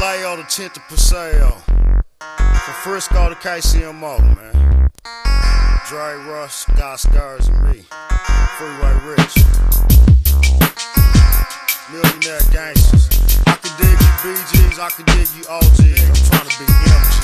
Play on the 10th of Paseo. From Frisco to KCMO, man. Dre, Russ, Scott Scars, and me. Freeway Rich. Millionaire gangsters. I can dig you BGs, I can dig you OGs. I'm trying to be MG.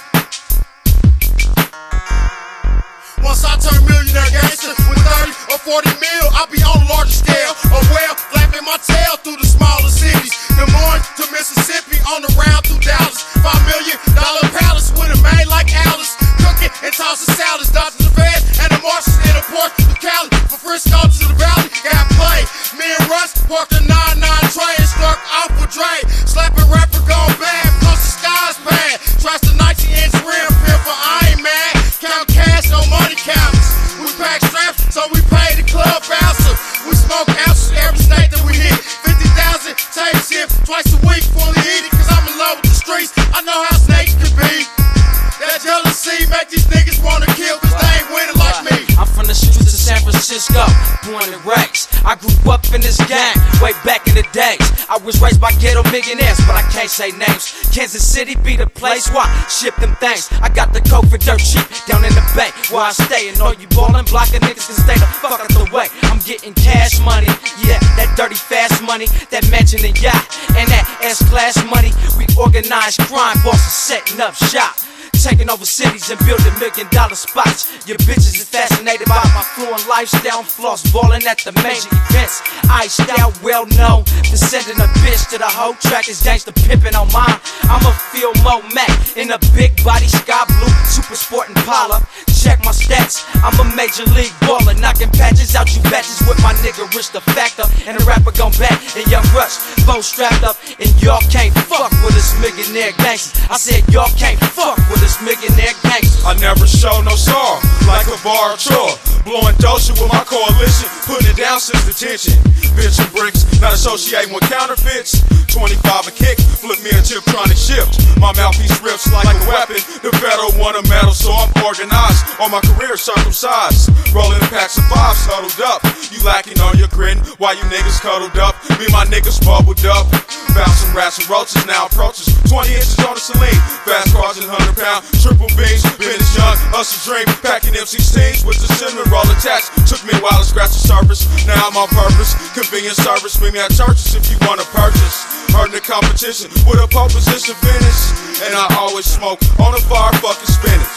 Once I turn millionaire gangster with 30 or 40 mil, I'll be on a larger scale. Or well, flapping my tail through the smaller cities. Des Moines to Mississippi on the round through Dallas. $5 million palace with a man like Alice. Cooking and tossing salads, dodging the feds and the Martians in the port to Cali. From Frisco to the Valley, got played. Me and Russ parked a 9-9 train and struck off with Dre. Slapping rapper gone bad, plus the skies bad. Trashed the 19-inch rim for I ain't mad. Count cash, no money counters. We pack straps, so we pay the club bouncer. We smoke ounces every state that we hit. 50,000 tape shift twice a week, fully heated, cause I'm in love with the streets. I know how snakes can be. That jealousy make these niggas wanna kill, cause they ain't winning like me. I'm from the streets of San Francisco, born and raised. I grew up in this gang way back in the days. I was raised by ghetto millionaires, but I can't say names. Kansas City be the place where I ship them things. I got the coke for dirt cheap down in the bay where I stay. And all you ballin' blockin' niggas can stay the fuck out the way. I'm getting cash money, yeah, that dirty fast money, that mansion and yacht, and that S-class money. We organize crime, bosses setting up shop, taking over cities and building $1 million spots. Your bitches is fascinated by my fluent lifestyle. Floss ballin' at the major events. Iced out, well known for sending a bitch to the whole track. Is gangsta pimpin' on mine. I'm a Phil Mo Mac in a big body sky blue super sport Impala. Check my stats, I'm a major league baller, knocking patches out you batches with my nigga Rich the Factor. And the rapper gon' back and Young Rush, both strapped up. And y'all can't fuck with us millionaire gangsters. I said y'all can't fuck with us millionaire gangsters. I never show no sorrow, like a bar chore. Blowing doja with my coalition, putting it down since detention. Bitch and bricks, not associating with counterfeits. 25 a kick, flip me a chip trying to shift. My mouthpiece rips like a weapon. The federal want a medal, so I'm organized. On my career circumcised, rolling packs of fives huddled up. You lacking on your grin, while you niggas cuddled up. Me and my niggas bubbled up. Bouncing rats and roaches, now approaches 20 inches on the Celine. Fast cars and 100-pound triple beans. Vintage young, us a dream. Packing MC16s with the cinnamon roll attached. Took me a while to scratch the surface. Now I'm on purpose. Convenient service, meet me at churches if you wanna purchase. Hurting the competition with a pole position finish. And I always smoke on a fire fucking spinach.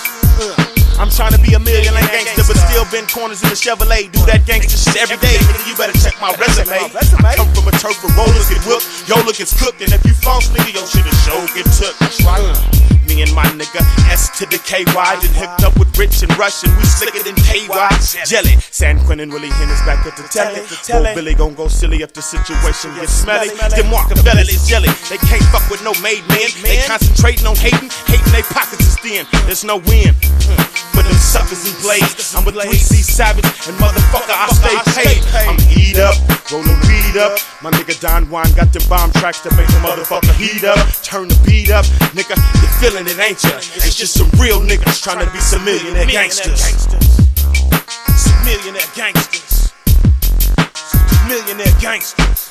I'm trying to be a million like gangster, but still bend corners in the Chevrolet. Do that gangster shit every day. Nigga, you better check my resume. I come from a turf where rollers get whooped, Yola gets cooked, and if you false nigga, your shit is show get took. That's right. Me and my nigga S to the KY, then hooked up with Rich and Rush, and we slicker than KY. Jelly, San Quentin, Willie Hennis back at the telly. Old Billy gon' go silly if the situation gets smelly. Them Machiavelli is jelly. They can't fuck with no made men. They concentrating on hating they pockets is thin. There's no win. For them suckers and blades, I'm with 3C Savage, and motherfucker, I stay paid. I'm eat up, rollin' weed up. My nigga Don Juan got them bomb tracks that make the motherfucker heat up. Turn the beat up, nigga, you feelin' it, ain't ya? It's just some real niggas trying to be some millionaire gangsters. Some millionaire gangsters. Millionaire gangsters.